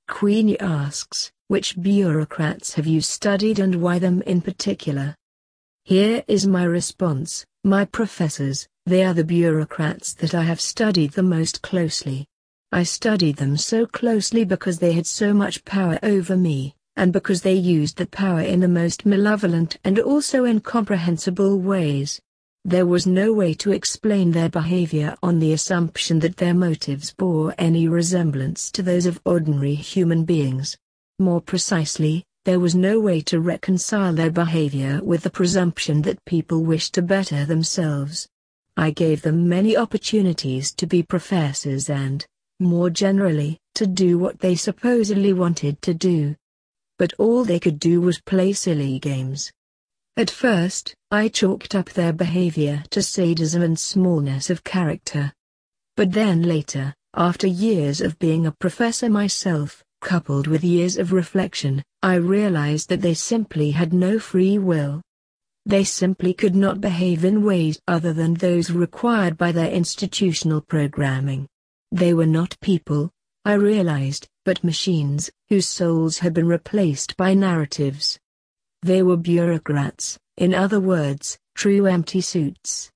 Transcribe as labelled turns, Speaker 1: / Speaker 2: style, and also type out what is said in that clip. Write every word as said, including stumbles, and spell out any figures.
Speaker 1: Queenie asks, which bureaucrats have you studied and why them in particular? Here is my response: my professors. They are the bureaucrats that I have studied the most closely. I studied them so closely because they had so much power over me, and because they used that power in the most malevolent and also incomprehensible ways. There was no way to explain their behavior on the assumption that their motives bore any resemblance to those of ordinary human beings. More precisely, there was no way to reconcile their behavior with the presumption that people wished to better themselves. I gave them many opportunities to be professors and, more generally, to do what they supposedly wanted to do. But all they could do was play silly games. At first, I chalked up their behavior to sadism and smallness of character. But then later, after years of being a professor myself, coupled with years of reflection, I realized that they simply had no free will. They simply could not behave in ways other than those required by their institutional programming. They were not people, I realized, but machines, whose souls had been replaced by narratives. They were bureaucrats, in other words, true empty suits.